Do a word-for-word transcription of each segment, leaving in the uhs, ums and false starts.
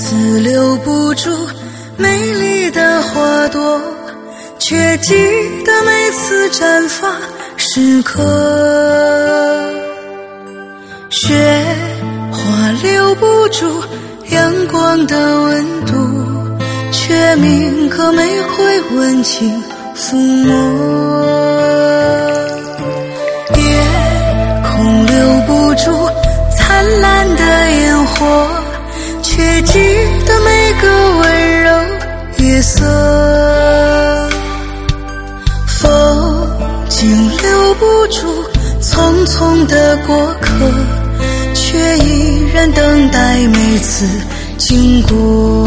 字留不住美丽的花朵，却记得每次绽放时刻。雪花留不住阳光的温度，却铭刻每回温情抚摸。夜空留不住灿烂的烟火，却记得每个温柔夜色。风景留不住匆匆的过客，却依然等待每次经过。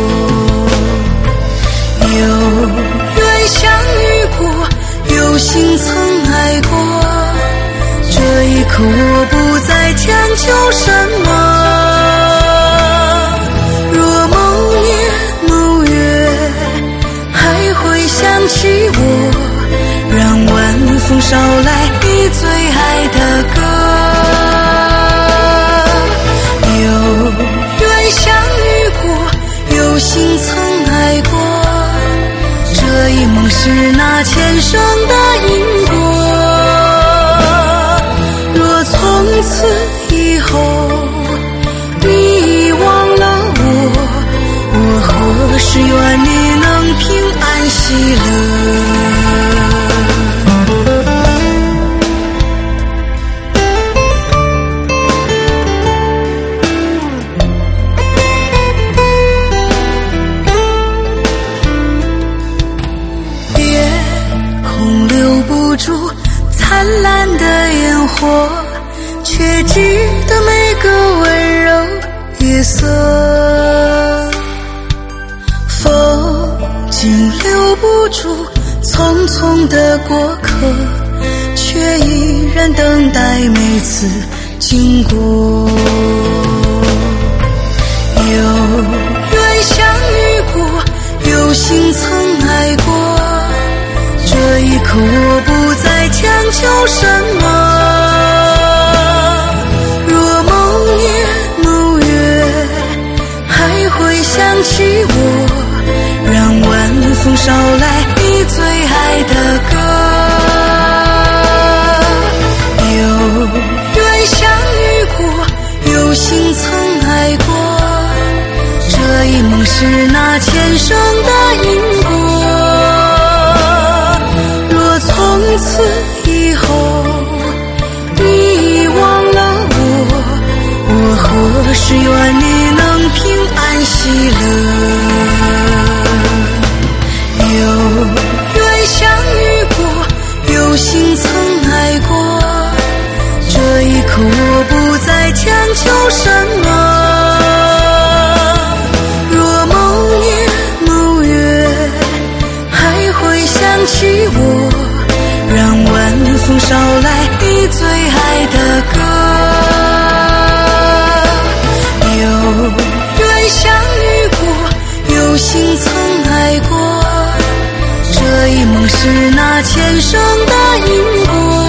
有缘相遇过，有心曾爱过，这一刻我不再强求什么。若某年某月还会想起我，让晚风捎来你最爱的歌。有缘相遇过，有心曾爱过，这一梦是那前生的因果。若从此以后你遗忘了我，我何时愿你能平安喜乐。灿烂的烟火，却记得每个温柔夜色。风景留不住匆匆的过客，却依然等待每次经过。有缘相遇过，有心曾爱过，这一刻我不再强求什么。若某年某月还会想起我，让晚风捎来你最爱的歌。有缘相遇过，有心曾爱过，这一梦是那前生的因果。从此以后你遗忘了我，我何时愿你能平安喜乐。有缘相遇过，有心曾爱过，这一刻我不再强求什么。若某年某月还会想起我，让晚风捎来你最爱的歌。有缘相遇过，有心曾爱过，这一梦是那前生的因果。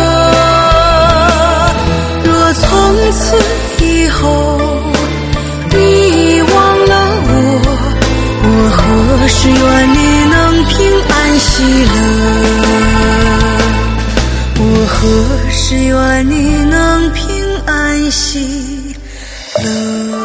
若从此以后你遗忘了我，我何时愿你能平安喜乐。我何时愿你能平安喜乐。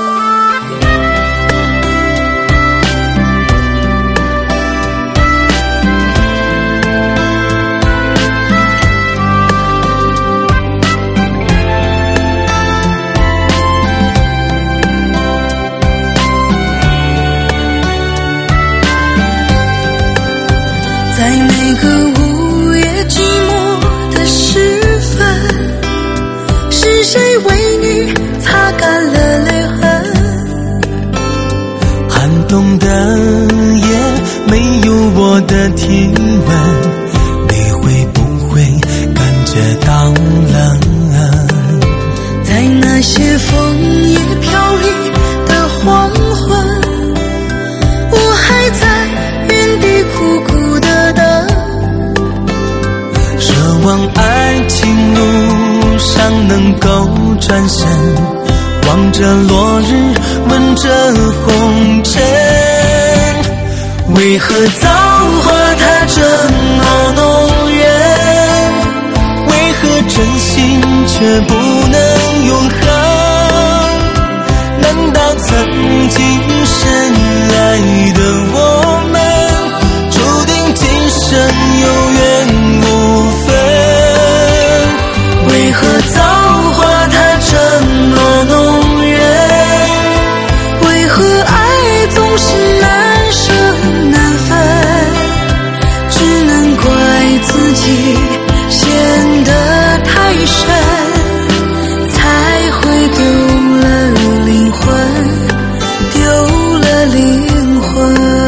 在每个午夜寂寞的时分，是谁为你擦干了泪痕？ 着落日，闻着红尘。为何造化它这么弄人？为何真心却不能永恒？难道曾经深爱的我们，注定今生有缘无分？为何造化它这么弄人？为何爱总是难舍难分？只能怪自己陷得太深，才会丢了灵魂，丢了灵魂。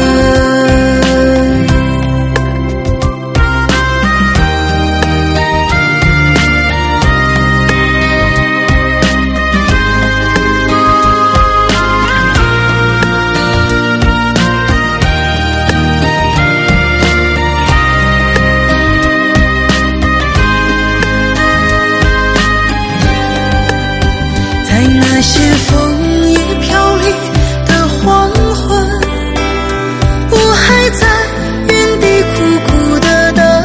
在那些枫叶飘零的黄昏，我还在原地苦苦的等，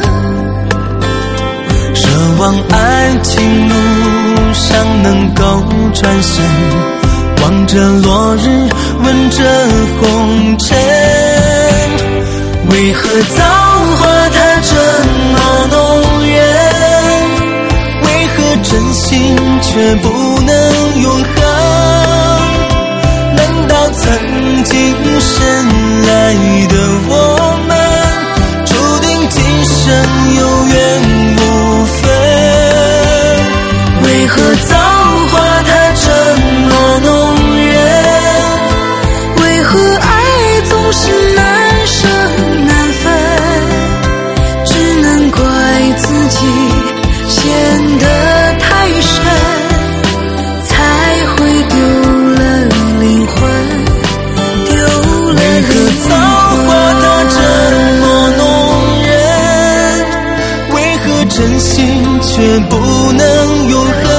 奢望爱情路上能够转身，望着落日，闻着红尘。为何造化它这么弄人？为何真心却不能永恒？难道曾经深爱的我们，注定今生有缘无分？为何造化它这么弄人？为何爱总是难舍难分？只能怪自己陷得太深，才会丢了灵魂，丢了灵魂。为何造化它这么弄人？为何真心却不能永恒？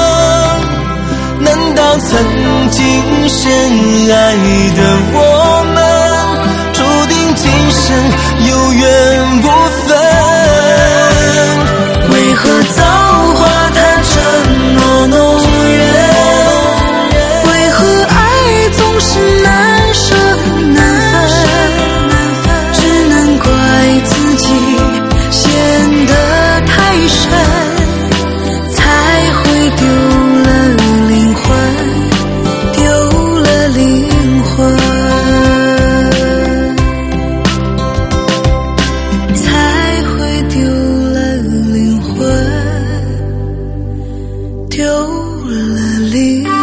难道曾经深爱的我们，注定今生有缘无分？为何造化它这么弄人？为何爱总是难舍难分？只能怪自己陷得太深，才会丢了灵魂，丢了灵魂，才会丢了灵魂，丢了灵魂。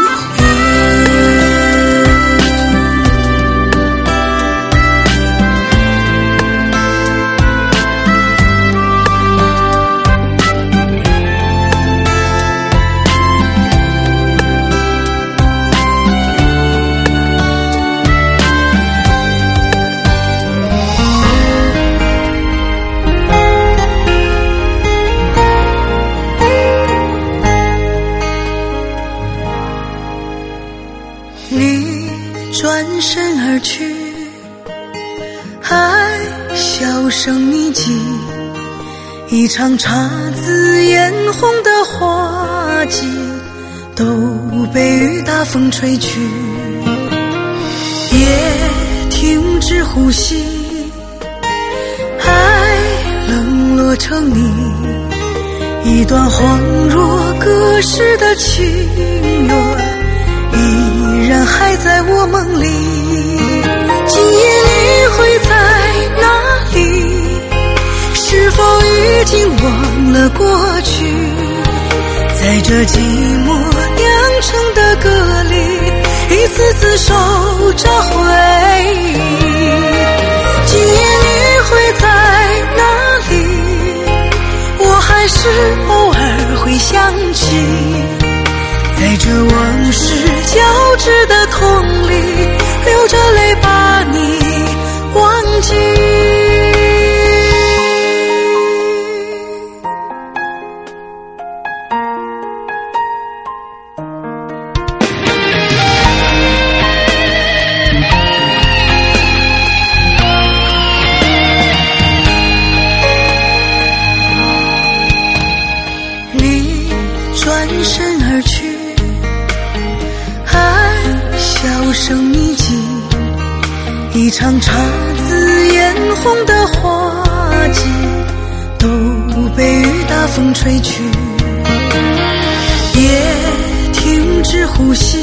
你转身而去，爱销声匿迹，一场姹紫嫣红的花季，都被雨打风吹去，也停止呼吸。爱冷落成泥，一段恍若隔世的情缘，依然还在我梦里。今夜你会在哪里？是否已经忘了过去？在这寂寞酿成的歌里，一次次守着回忆。今夜你会在哪里？我还是偶尔会想起，在这往事交织的痛里，流着泪把你忘记。 生秘境，一场姹紫嫣红的花季，都被雨打风吹去，也停止呼吸。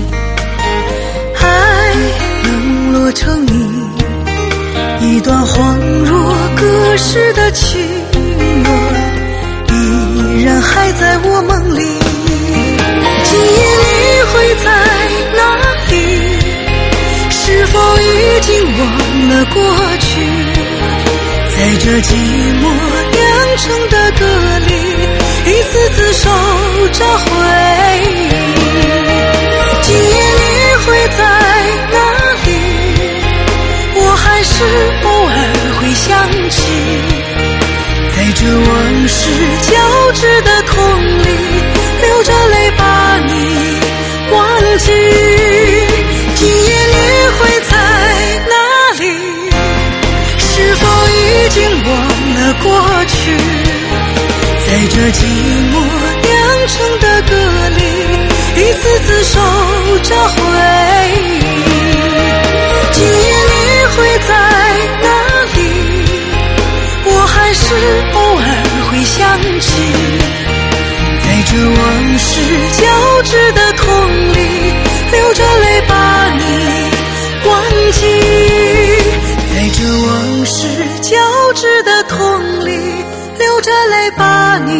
爱能落成泥，一段恍若隔世的情缘，依然还在我梦里。记忆里会在哪里？是否已经忘了过去？在这寂寞酿成的歌里，一次次收着回忆。记忆里会在哪里？我还是偶尔会想起，在这往事交织的空里，流着泪把你忘记。记忆里会在哪里？是否已经忘了过去？在这寂寞酿成的歌里，一次次收着回忆。记忆里会在哪里？我还是偶尔会想起，在这往事交织的空里，流着泪把你忘记。在这往事交织的空里，流着泪把你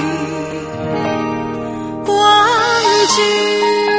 忘记。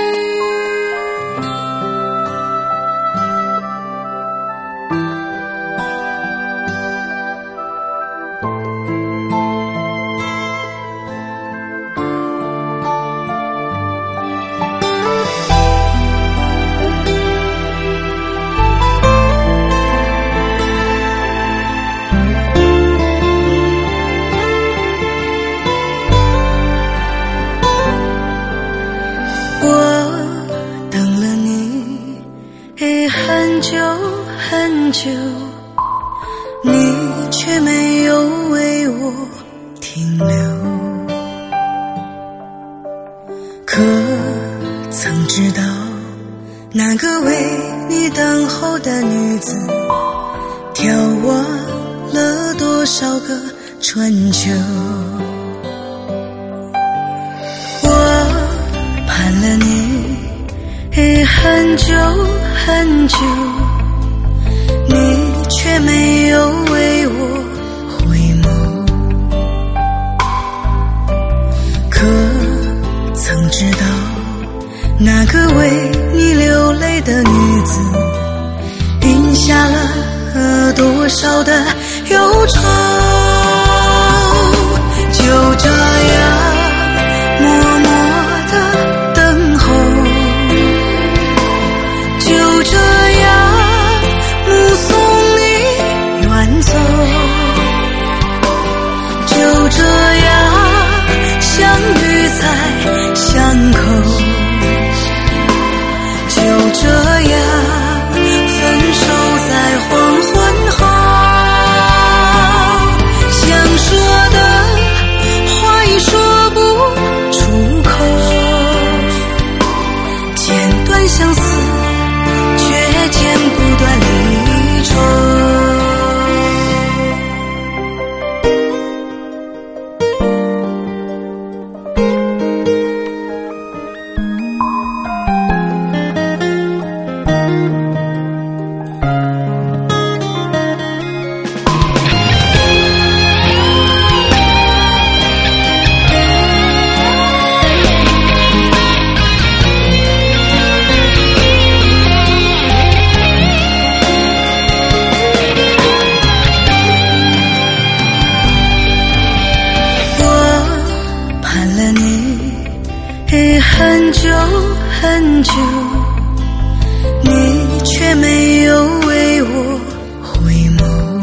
很久，你却没有为我停留。可曾知道，那个为你等候的女子，眺望了多少个春秋？我盼了你很久很久，你却没有为我回眸。可曾知道，那个为你流泪的女子，饮下了多少的忧愁？就这样默默地等候，就这样目送你远走，就这样相遇在巷口，就这样分手在黄昏后。想说的话已说不出口，剪断相思却剪不断离愁。很久很久，你却没有为我回眸。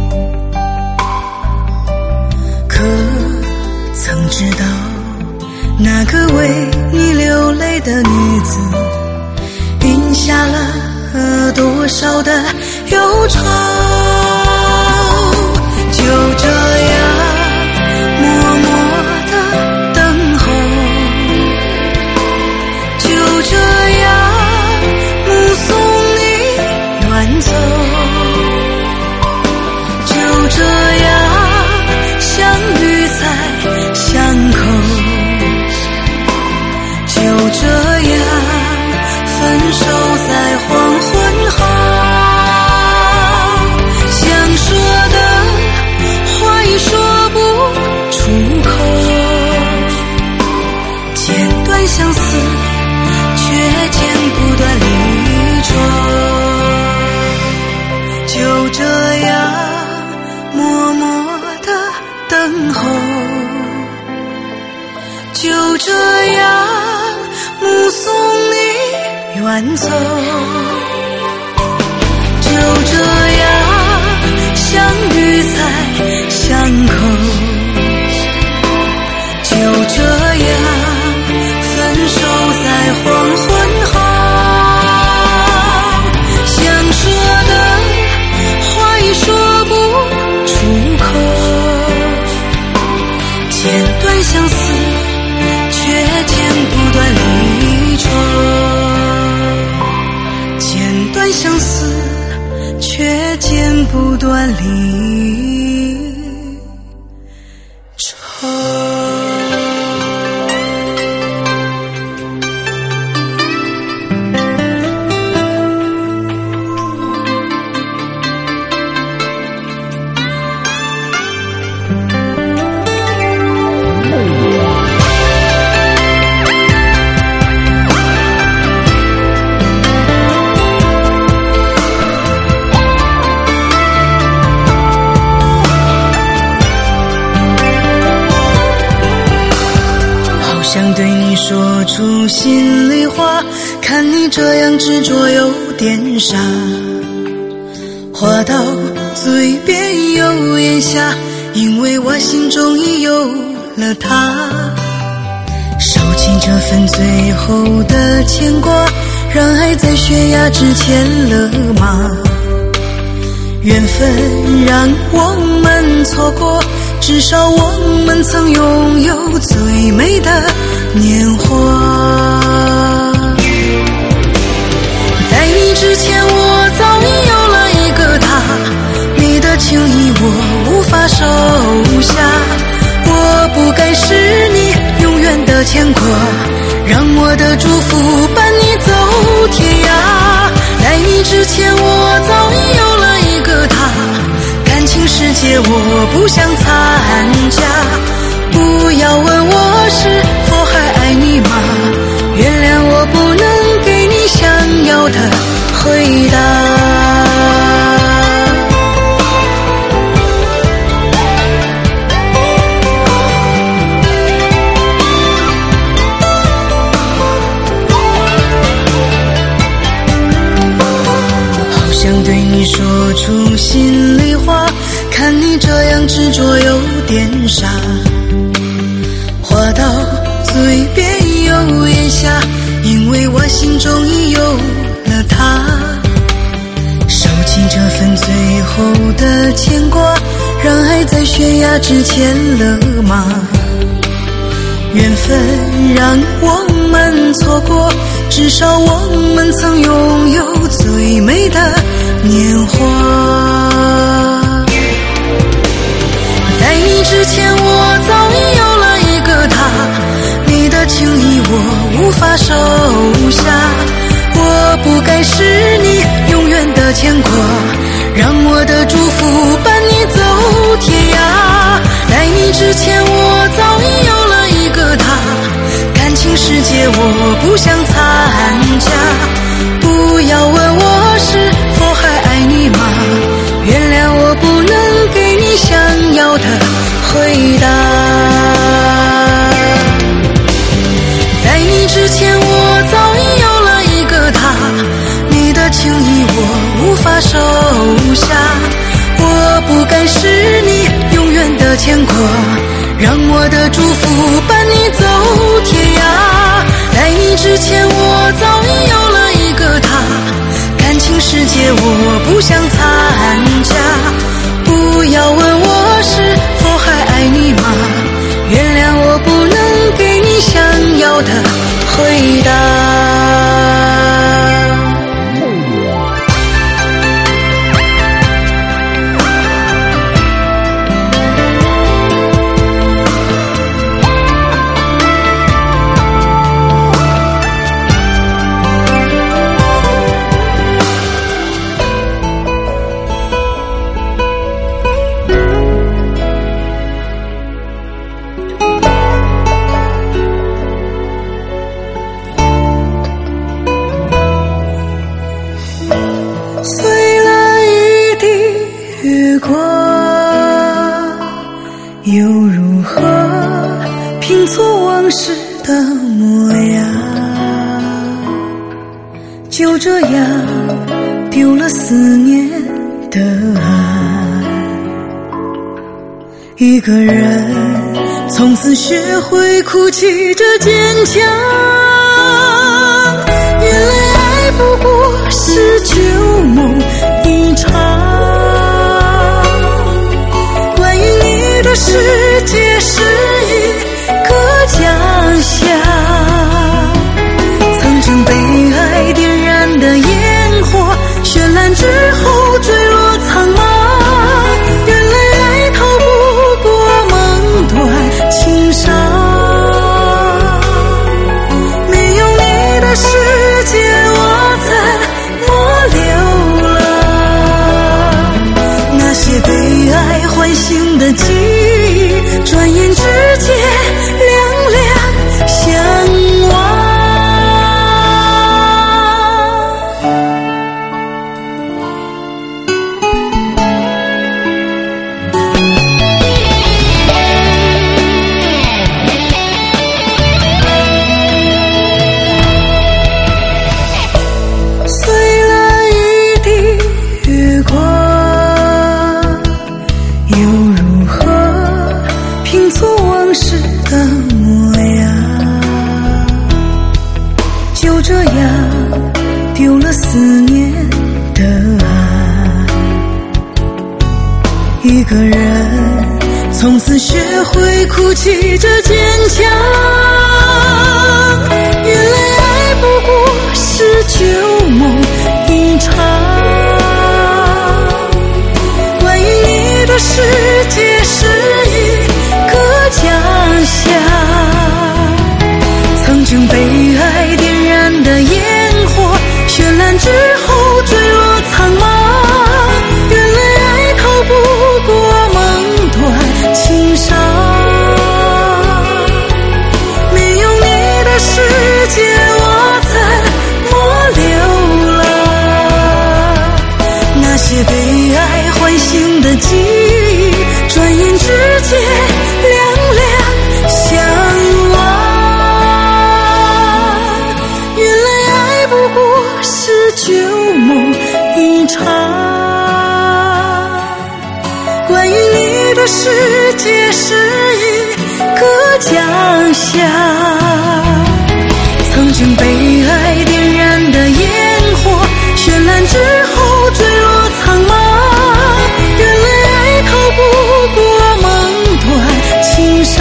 可曾知道，那个为你流泪的女子，饮下了多少的忧愁？就这样默默地等候，就这样目分手在黄昏后，想说的话已说不出口，剪断相思却剪不断离愁，就这样默默地等候，就这样目送你远走，就这样相遇在巷口，就这样分手在黄昏后，想说的话已说不出口，剪断相思却剪不断离愁，剪断相思却剪不断离愁。想对你说出心里话，看你这样执着有点傻，话到嘴边又咽下，因为我心中已有了他。收起这份最后的牵挂，让爱在悬崖之前勒马，缘分让我们错过，至少我们曾拥有最美的年华。在你之前我早已有了一个他，你的情谊我无法收下，我不该是你永远的牵挂，让我的祝福伴你走天涯。在你之前我早已有了一个他，感情世界我不想参加，不要问我是否还爱你吗？原谅我不能给你想要的回答。好想对你说出心里话，看你这样执着有点傻，话到嘴边又咽下，因为我心中已有了他。收起这份最后的牵挂，让爱在悬崖之前勒马，缘分让我们错过，至少我们曾拥有最美的年华。在你之前我早已有了一个他，你的情谊我无法收下，我不该是你永远的牵挂，让我的祝福伴你走天涯。在你之前我早已有了一个他，感情世界我不想参加，不要问我是否还爱你吗？原谅我不能给你想要的回答。在你之前我早已有了一个他，你的情谊我无法收下，我不该是你永远的牵挂，让我的祝福伴你走天涯。在你之前我早已有了一个他，感情世界我不想参加，不要问我是否还爱你吗？原谅我不能给你想要的回答。 又如何拼凑往事的模样？就这样丢了思念的爱，一个人从此学会哭泣着坚强。原来爱不过是旧梦一场，关于你的世界是一个假象，曾经被爱点燃的烟火，绚烂之后坠落苍茫。原来爱逃不过梦断情伤，没有你的世界我怎么流浪？那些被爱唤醒的记忆，转眼之间两两相望。丢了思念的爱，一个人从此学会哭泣着坚强。原来爱不过是旧梦一场，关于你的世界是一个假象，曾经被爱点燃的烟火，绚烂之后坠落苍茫。原来爱逃不过梦断情伤，没有你的世界我怎么流浪？那些被爱唤醒的记忆，转眼之间两两相望。旧梦一场，关于你的世界是一个假象，曾经被爱点燃的烟火，绚烂之后坠落苍茫。原来爱逃不过梦断情伤，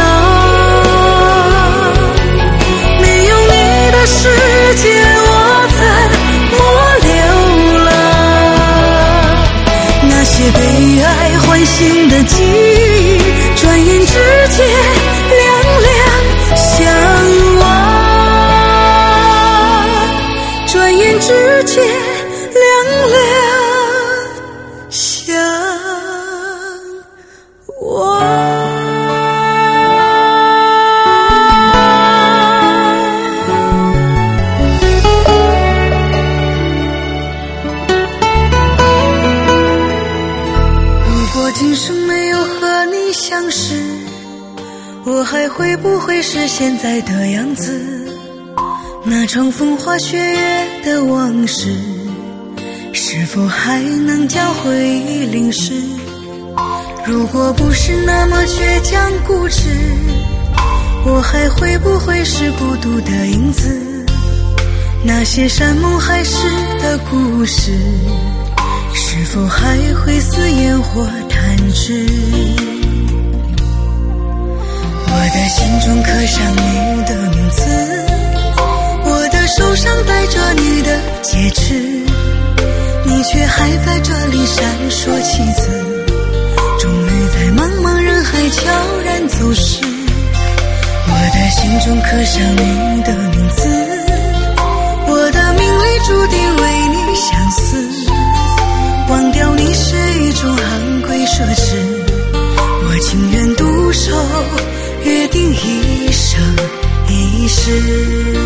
没有你的世界我怎些被爱唤醒的记忆，转眼之间两两相望，转眼之间两两相望。今生没有和你相识，我还会不会是现在的样子？那场风花雪月的往事，是否还能将回忆淋湿？如果不是那么倔强固执，我还会不会是孤独的影子？那些山盟海誓的故事，是否还会似烟火弹指？我的心中刻上你的名字，我的手上戴着你的戒指，你却还在这里闪烁其词，终于在茫茫人海悄然走失。我的心中刻上你的名字，我的命里注定为你相思，忘掉你是一种昂贵奢侈，我情愿独守，约定一生一世。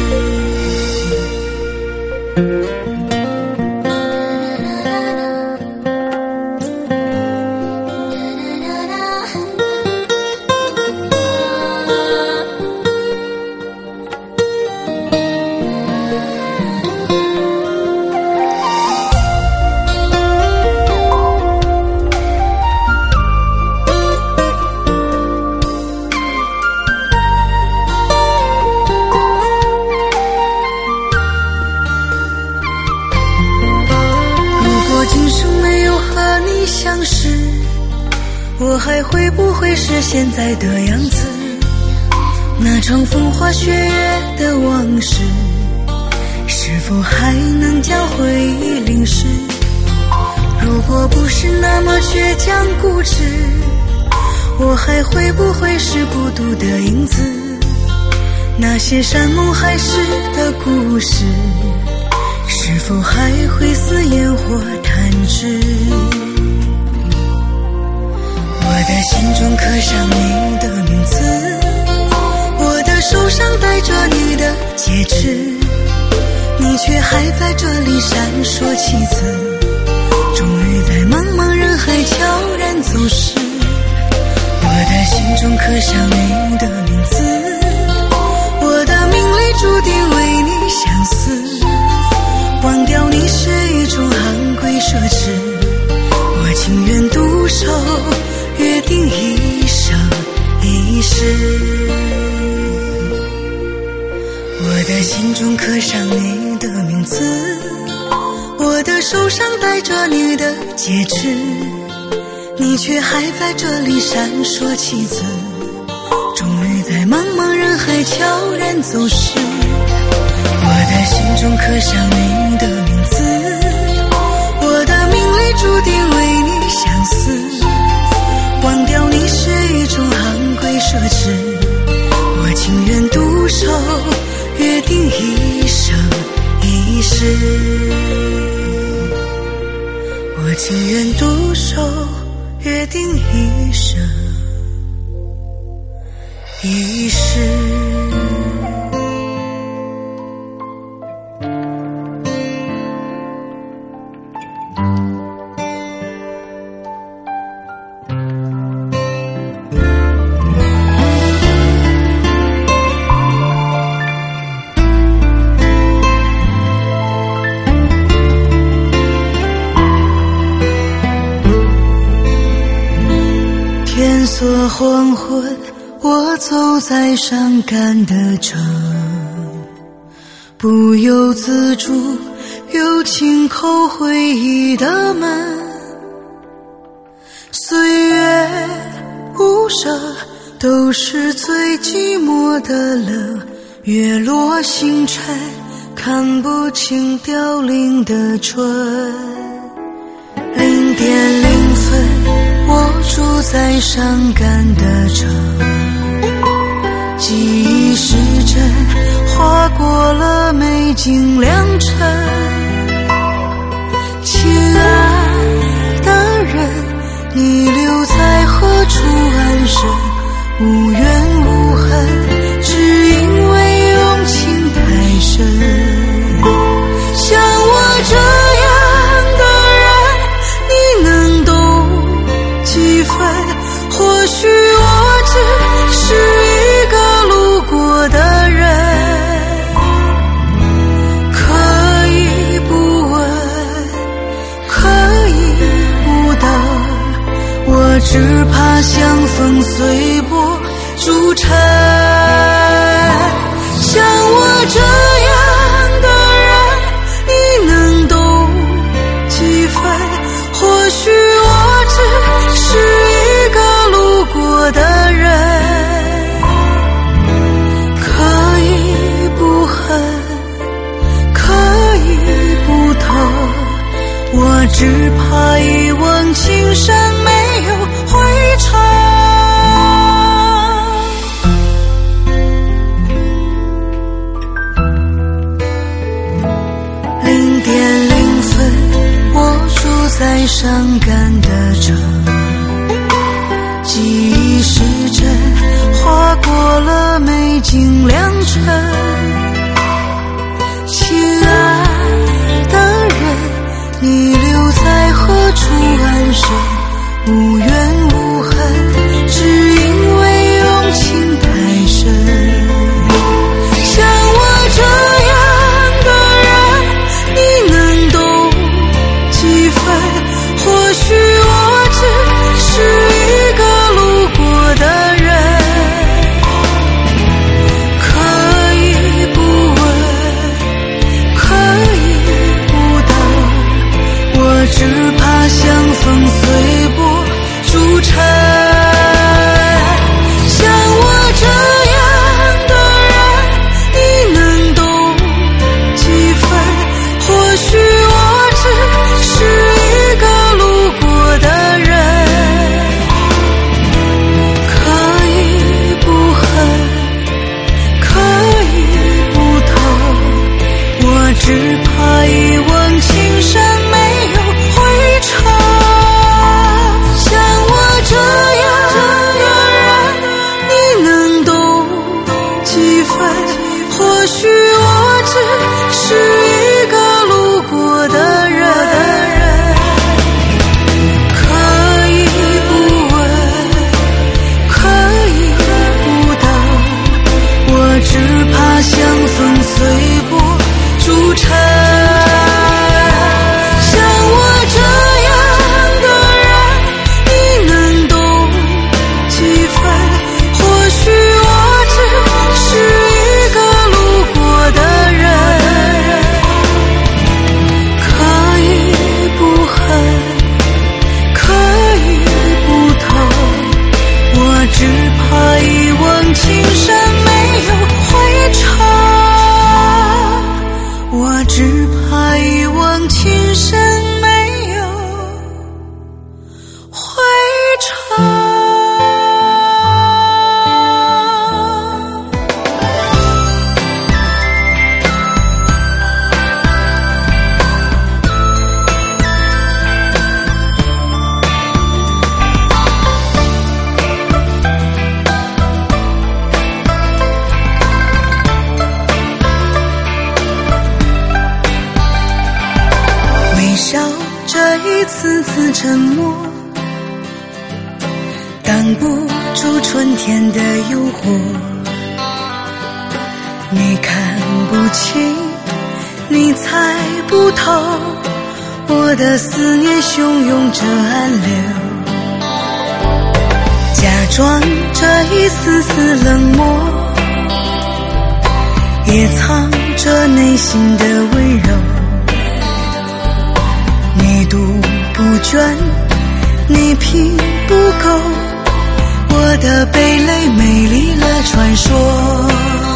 相识，我还会不会是现在的样子？那场风花雪月的往事，是否还能将回忆淋湿？如果不是那么倔强固执，我还会不会是孤独的影子？那些山盟海誓的故事，是否还会似烟火弹指？我的心中刻上你的名字，我的手上戴着你的戒指，你却还在这里闪烁其词，终于在茫茫人海悄然走失。我的心中刻上你的名字，我的命里注定为你相思，忘掉你是一种昂贵奢侈，我情愿独守，约定一生一世。我的心中刻上你的名字，我的手上戴着你的戒指，你却还在这里闪烁其词，终于在茫茫人海悄然走失。我的心中刻上你的名字，我的命里注定为你相思，忘掉你是一种昂贵奢侈，我情愿独守，约定一生一世。我情愿独守，约定一生一世。天色黄昏，我走在伤感的城，不由自主又轻叩回忆的门。岁月无声，都是最寂寞的冷，月落星辰，看不清凋零的春。零点零分，我住在伤感的城，记忆时针划过了美景良辰。亲爱的人，你留在何处安身？无怨无恨，只因为用情太深。像我这样的人，你能懂几分？或许我只是一个路过的人，可以不问，可以不等，我只怕相逢随波逐尘。像我这样的人，你能懂几分？或许我只是一个路过的人，可以不恨，可以不疼，我只怕一往情深没有回程。零点零分，我住在伤感的城，记忆时针划过了美景良辰。亲爱的人，你留在何处安身？无怨无恨，只因为用情太深。像我这样的人，你能懂几分？或许我只是一个路过的人，可以不问，可以不等，我只怕相逢随一次次沉默，挡不住春天的诱惑。你看不清，你猜不透，我的思念汹涌着暗流，假装着一丝丝冷漠，也藏着内心的温柔。你读不倦，你品不够，我的蓓蕾美丽了传说。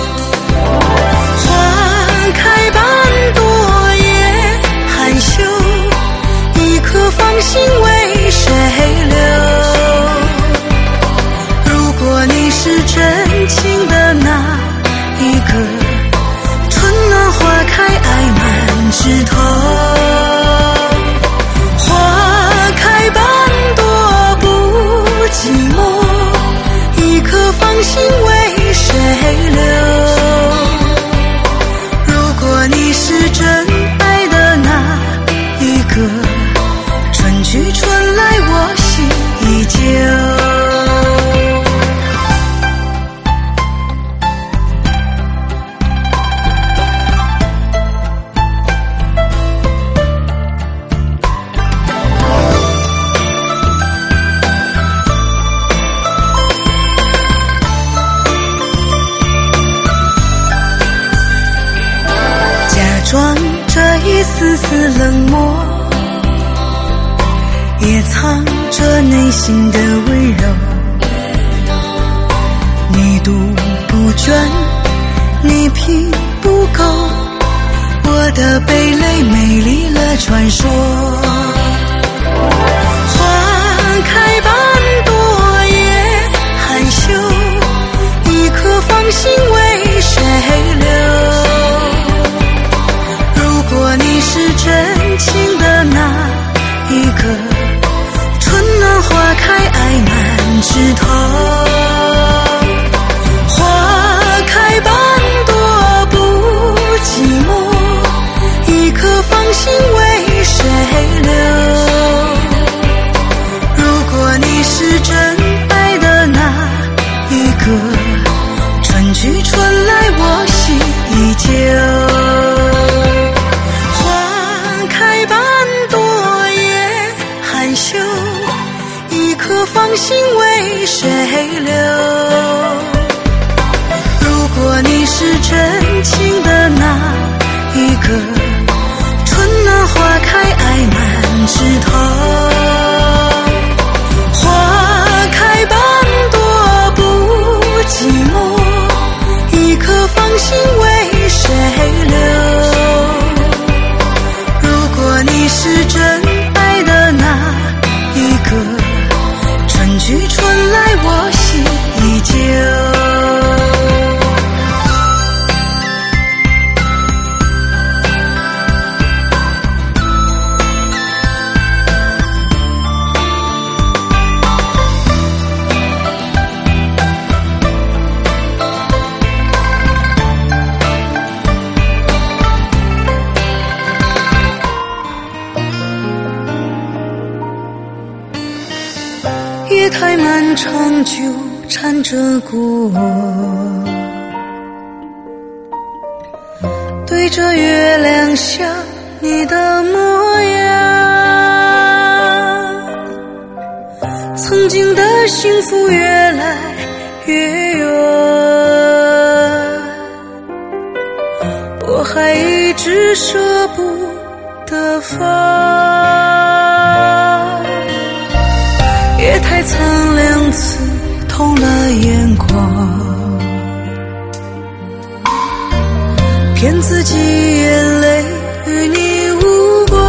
花开半朵叶含羞，一颗芳心为谁留？如果你是真情的那一个，春暖花开爱满枝头。花开半朵不寂寞，一颗芳心为谁留？你是真爱的那一个，春去春来我心依旧。装着一丝丝冷漠，也藏着内心的温柔。你读不倦，你品不够，我的蓓蕾美丽了传说。花开半朵叶含羞，一颗芳心为谁留？如果你是真情的那一个，春暖花开爱满枝头。花开半朵不寂寞，一颗芳心为谁留？如果你是真爱的那一个，春去春来我心依旧。一颗芳心为谁留？如果你是真情的那一个，春暖花开爱满枝头。花开半朵不寂寞，一颗芳心为谁留？如果你是真爱的那一个，春去春来我心依旧。夜太漫长，纠缠着过我，对着月亮想你的模样，曾经的幸福越来越远，我还一直舍不得放。夜太苍凉，刺痛了眼眶，骗自己眼泪与你无关。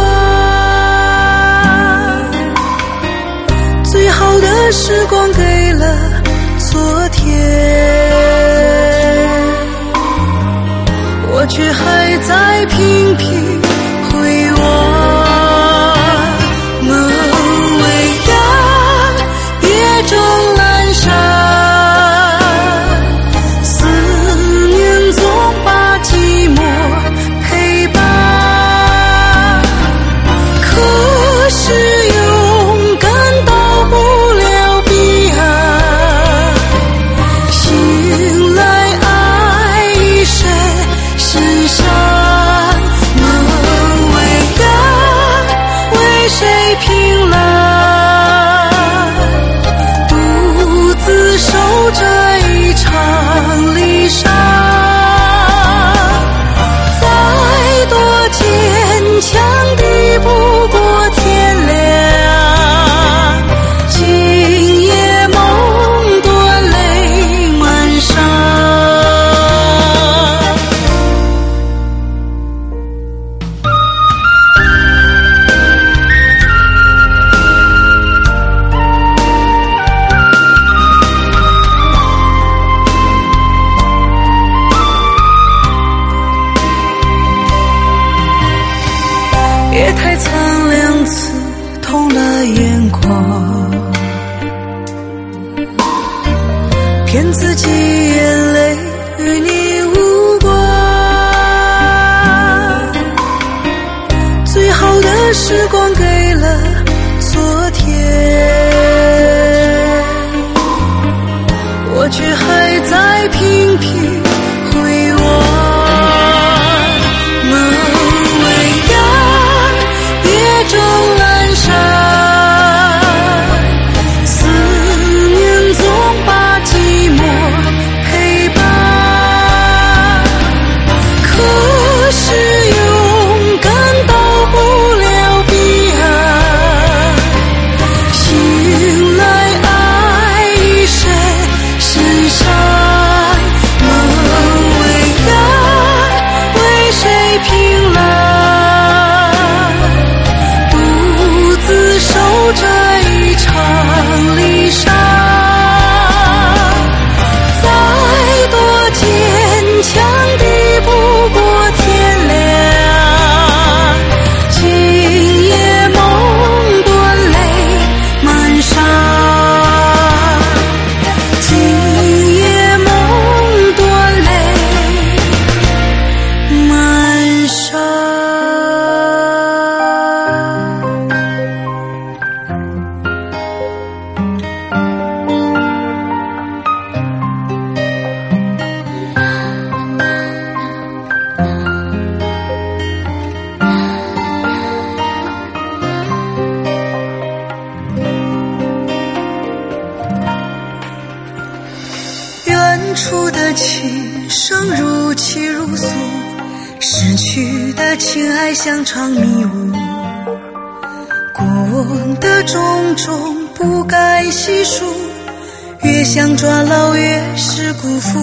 最好的时光给了昨天，我却还在频频回望。中阑珊，思念总把寂寞陪伴。可是也太苍凉，刺痛了眼眶，骗自己眼泪与你无关，最好的时光给了昨天，我却还在频频回望。门未央，夜正阑珊，思念总把寂寞陪伴，可是勇敢到不了彼岸，醒来爱已深深山。门未央，为谁凭栏，独自守着一场离殇，再多坚强抵不过天亮，今夜梦断泪满裳，今夜梦断泪满裳。远处的琴声如泣如诉，逝去的情爱像场迷雾，过往的种种不敢细数，越想抓牢越是辜负。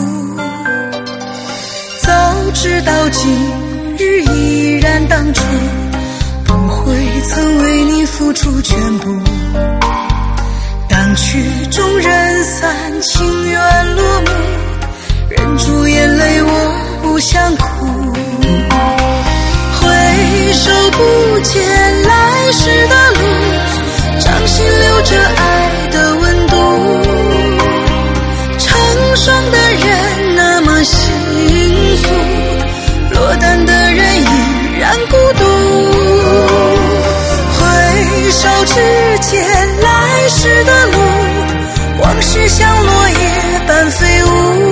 早知道今日依然当初，不会曾为你付出全部，当曲终人散，情缘落幕，忍住眼泪我不想哭，回首不见来时的路，掌心留着爱的温度，成双的人那么幸福，落单的人依然孤独，回首只见来时的路，往事像落叶般飞舞，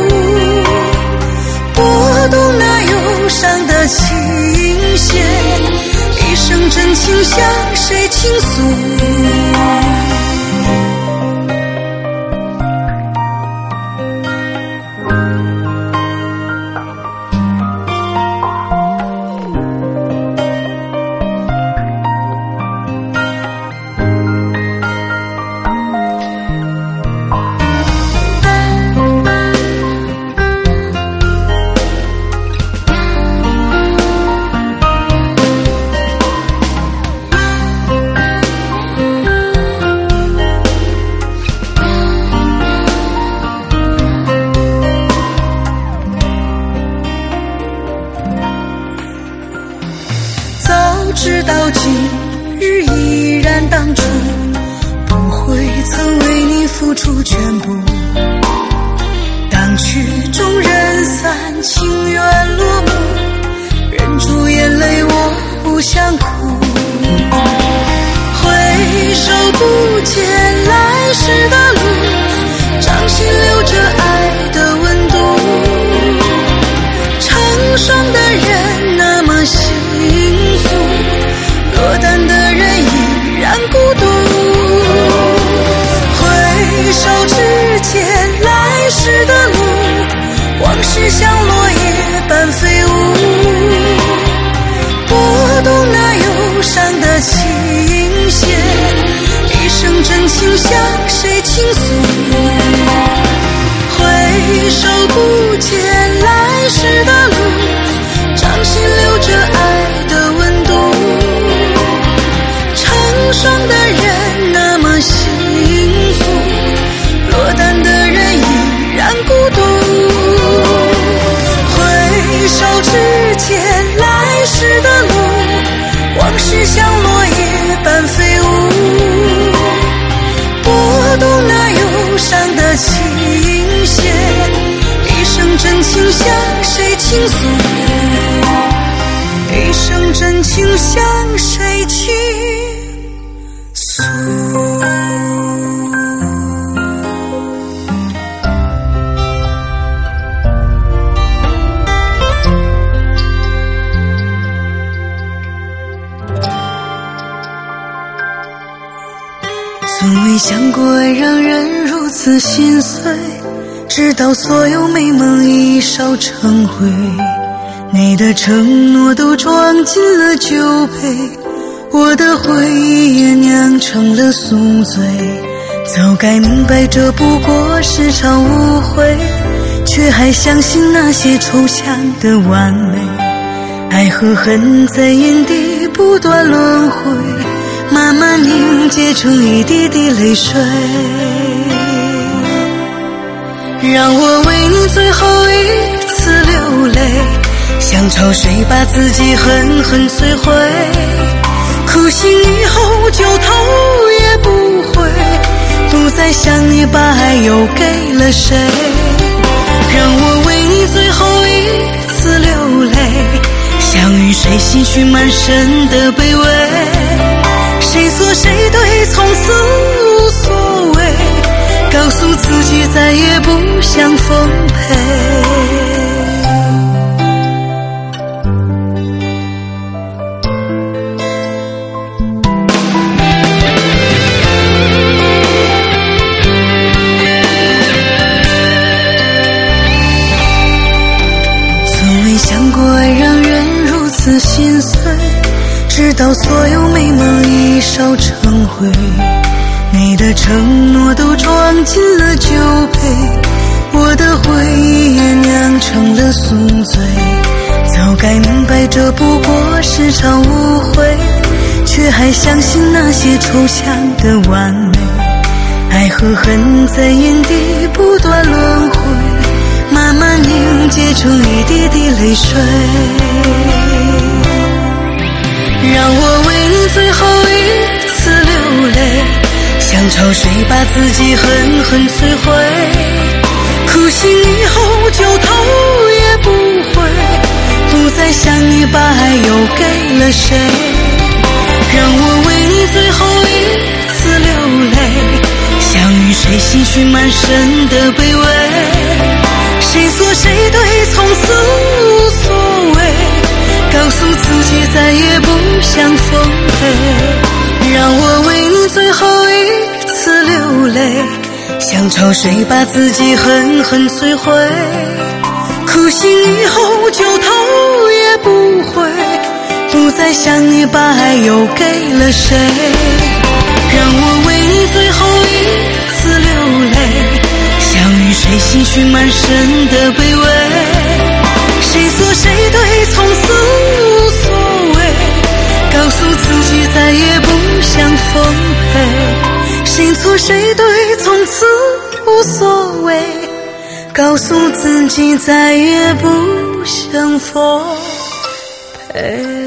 拨动那忧伤的琴弦，一声真情向谁倾诉。知道今日依然当初，不会曾为你付出全部，当曲终人散，情缘落幕，忍住眼泪我不想哭，回首不见来时的路，掌心留着爱的温度，成双的人那么幸福，落单的人依然孤独，回首只见来时的路，往事像落叶般飞舞，拨动那忧伤的琴弦，一声真情向谁倾诉，回首不见来时的路，掌心留着爱的温度，成双的人那么幸福，落单的人依然孤独，回首只见来时的路，往事像从未想过爱让人如此心碎，直到所有美梦已烧成灰，你的承诺都装进了酒杯，我的回忆也酿成了宿醉。早该明白这不过是场误会，却还相信那些抽象的完美。爱和恨在眼底不断轮回，慢慢凝结成一滴滴泪水。让我为你最后一次流泪，像潮水把自己狠狠摧毁，哭醒以后就头也不回，不再想你把爱又给了谁。让我为你最后一次流泪，想与谁心绪满身的卑微，谁错谁对从此无所谓，告诉自己再也不想奉陪。心碎，直到所有美梦已烧成灰，你的承诺都装进了酒杯，我的回忆也酿成了宿醉。早该明白这不过是场误会，却还相信那些抽象的完美。爱和恨在眼底不断轮回，慢慢凝结成一滴滴泪水。让我为你最后一次流泪，像潮水把自己狠狠摧毁，哭醒以后就头也不回，不再想你把爱又给了谁。让我为你最后一次流泪，想与谁心绪满身的卑微，谁错谁对从此无所谓，告诉自己再也不想奉陪。让我为你最后一次流泪，像潮水把自己狠狠摧毁，哭醒以后就头也不回，不再想你把爱又给了谁。让我为你最后一次流泪，想与谁心绪满身的卑微，谁错谁对从此无所谓，告诉自己再也不想奉陪。谁错谁对从此无所谓，告诉自己再也不想奉陪。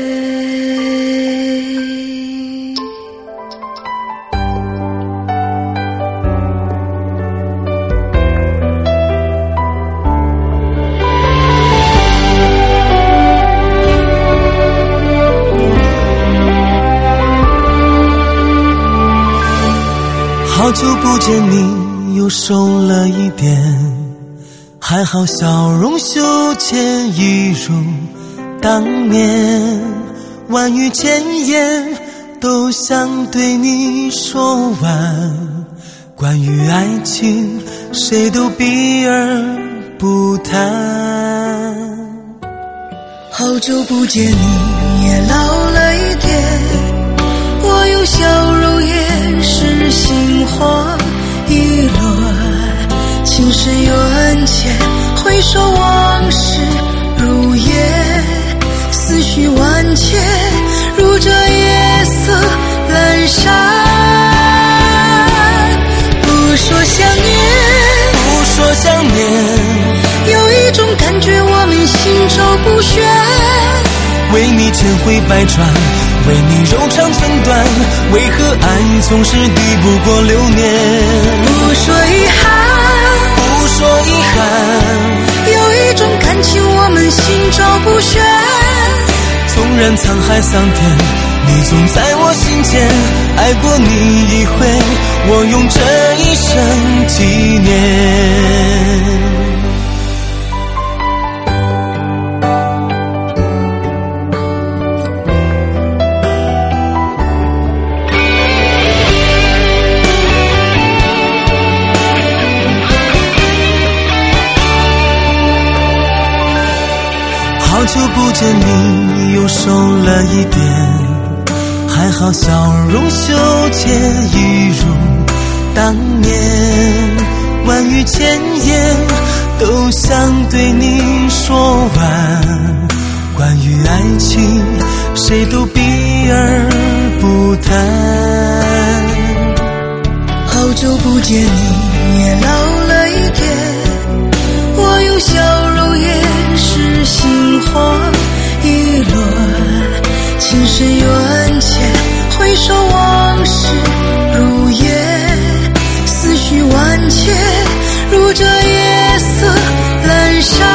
好久不见你又瘦了一点，还好笑容羞怯一如当年，万语千言都想对你说完，关于爱情谁都避而不谈。 好久不见你也老了一点，我用笑容掩饰心慌意乱，情深缘浅，回首往事如烟，思绪万千，如这夜色阑珊。不说想念， 不说想念， 有一种感觉我们心照不宣， 为你千回百转，为你柔肠寸断，为何爱总是抵不过流年。 不说遗憾， 不说遗憾， 有一种感情我们心照不宣， 纵然沧海桑田，你总在我心间，爱过你一回，我用这一生纪念。 见你又瘦了一点，还好笑容羞怯一如当年，万语千言都想对你说完，关于爱情谁都避而不谈。 好久不见你也老了一点，我用笑容掩饰心慌意乱，情深缘浅，回首往事如烟，思绪万千，如这夜色阑珊。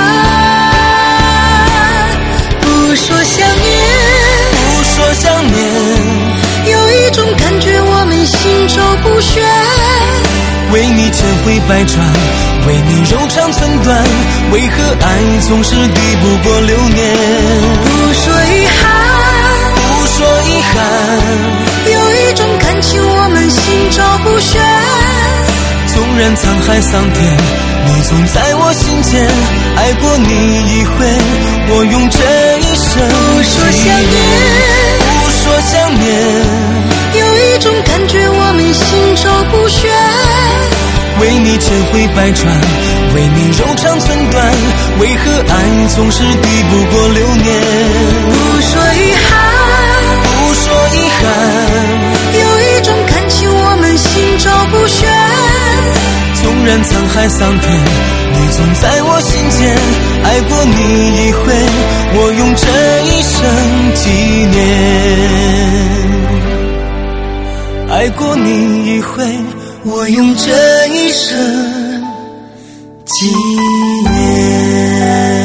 不说想念， 不说想念， 有一种感觉我们心照不宣， 为你千回百转，为你柔肠寸断，为何爱总是抵不过流年？ 不说遗憾， 不说遗憾， 有一种感情我们心照不宣， 纵然沧海桑田，你总在我心间，爱过你一回，我用这一生不说想念， 不说想念， 有一种感觉我们心照不宣， 为你千回百转，为你柔肠寸断，为何爱总是抵不过流年？ 不说遗憾， 不说遗憾， 有一种感情我们心照不宣， 纵然沧海桑田，你总在我心间，爱过你一回，我用这一生纪念。爱过你一回，我用这一生纪念。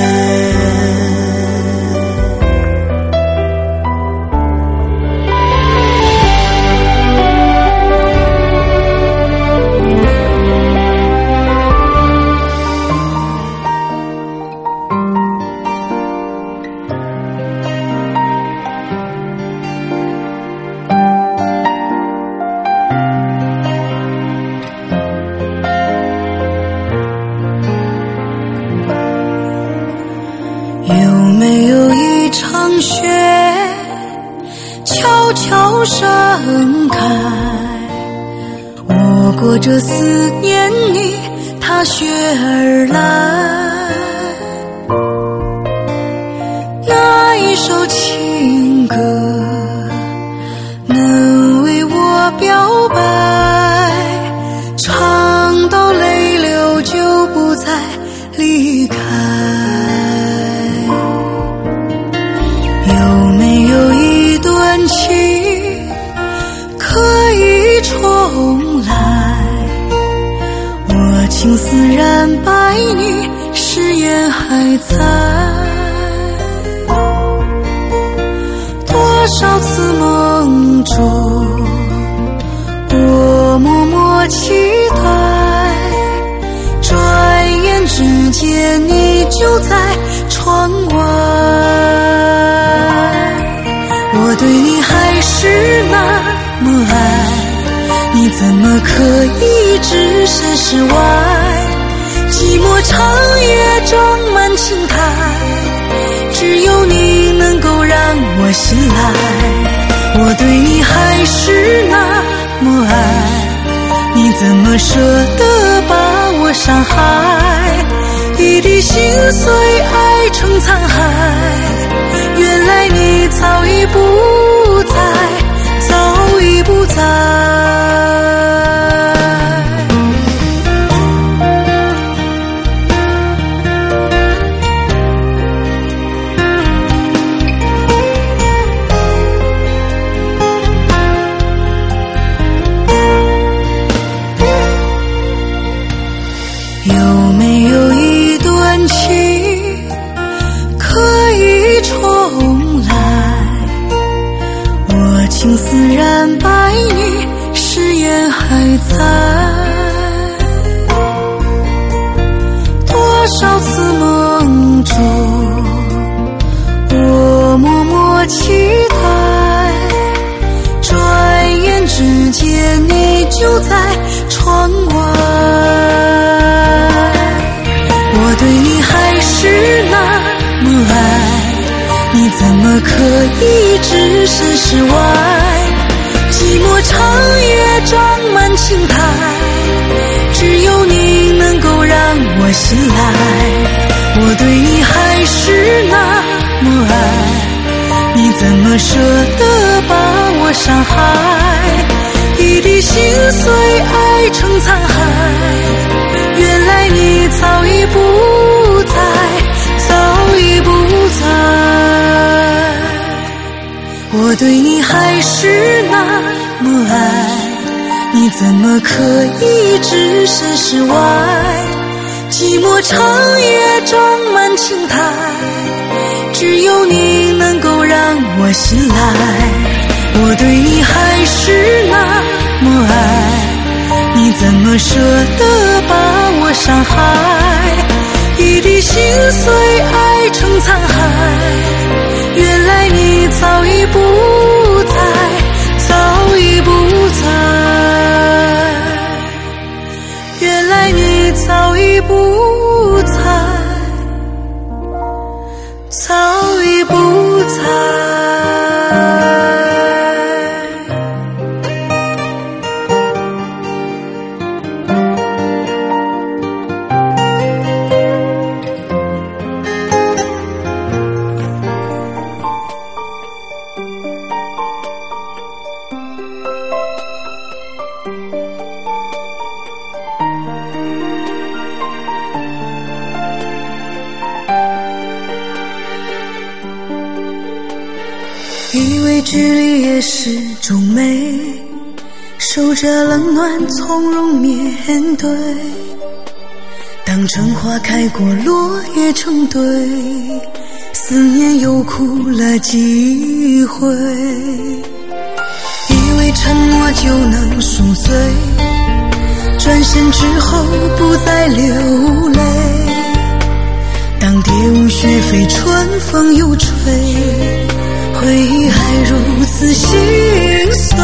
盛开，我过这思念你，踏雪而来。那一首情歌能为我表白，唱到泪流就不再离开。有没有一段情可以重来？我情丝染白你，誓言还在。多少次梦中，我默默期待，转眼之间你就在窗外。我对你还是那么爱，你怎么可以置身事外？寂寞长夜装满青苔，只有你能够让我醒来。我对你还是那么爱，你怎么舍得把我伤害？一滴心碎爱成残骸，原来你早已不在，早已不在。有没有一段情可以重来？我情丝染白你，誓言还在。多少次梦中，我默默期待，转眼之间你就在窗外。我对你还是那么爱， 怎么可以置身事外？寂寞长夜装满青苔，只有你能够让我醒来。我对你还是那么爱，你怎么舍得把我伤害？一滴心碎爱成残骸，原来你早已不在，早已不在。我对你还是那么爱，你怎么可以置身事外？寂寞长夜装满青苔，只有你能够让我醒来。我对你还是那么爱，你怎么舍得把我伤害？一滴心碎爱成残骸，原来你早已不在，早已不在，原来你早已不在，早已不在。以为距离也是种美，守着冷暖从容面对。当春花开过落叶成堆，思念又哭了几回。以为沉默就能赎罪，转身之后不再流泪。当蝶舞雪飞春风又吹，回忆还如此心碎。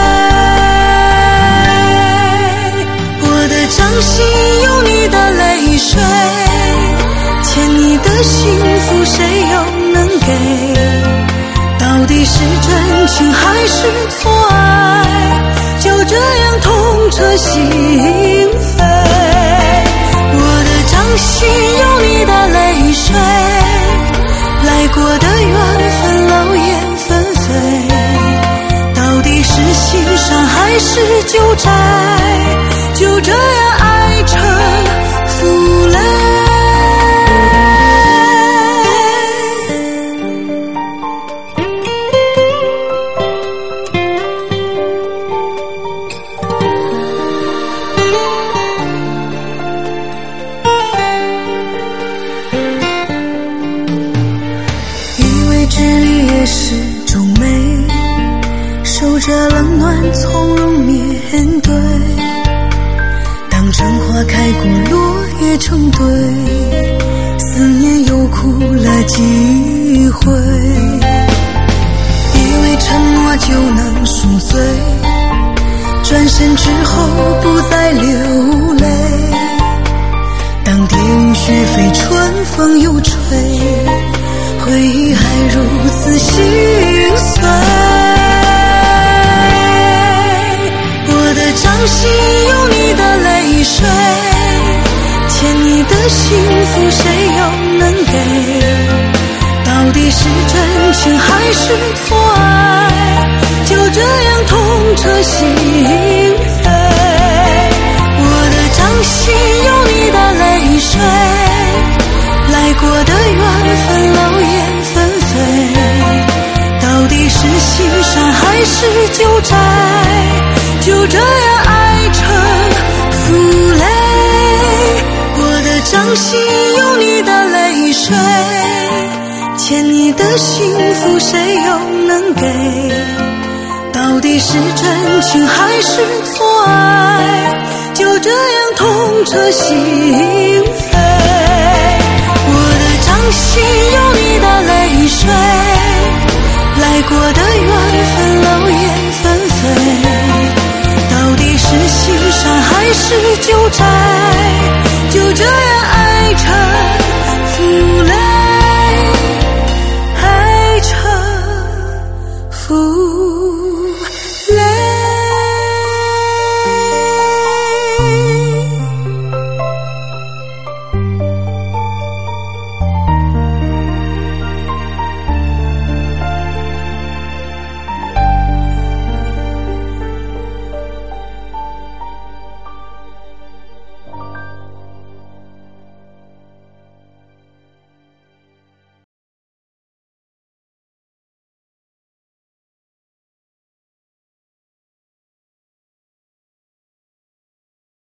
我的掌心有你的泪水，欠你的幸福谁又能给？到底是真情还是错爱？就这样痛彻心扉。我的掌心有你的泪水，来过的缘分老眼纷飞，到底是欣赏还是纠缠？就这样爱成负累。距离也是种美，守着冷暖从容面对。当春花开过落叶成堆，思念又哭了几回。以为沉默就能赎罪，转身之后不再流泪。当蝶舞雪飞春风又吹，回忆还如此心碎。我的掌心有你的泪水，欠你的幸福谁又能给？到底是真情还是错爱？就这样痛彻心扉。我的掌心有你的泪水，来过的缘分老眼纷飞，到底是欣赏还是纠缠？就这样爱成负累。我的掌心有你的泪水，欠你的幸福谁又能给？到底是真情还是错爱？就这样痛彻心扉。掌心有你的泪水，来过的缘分老眼纷飞，到底是欣赏还是纠缠？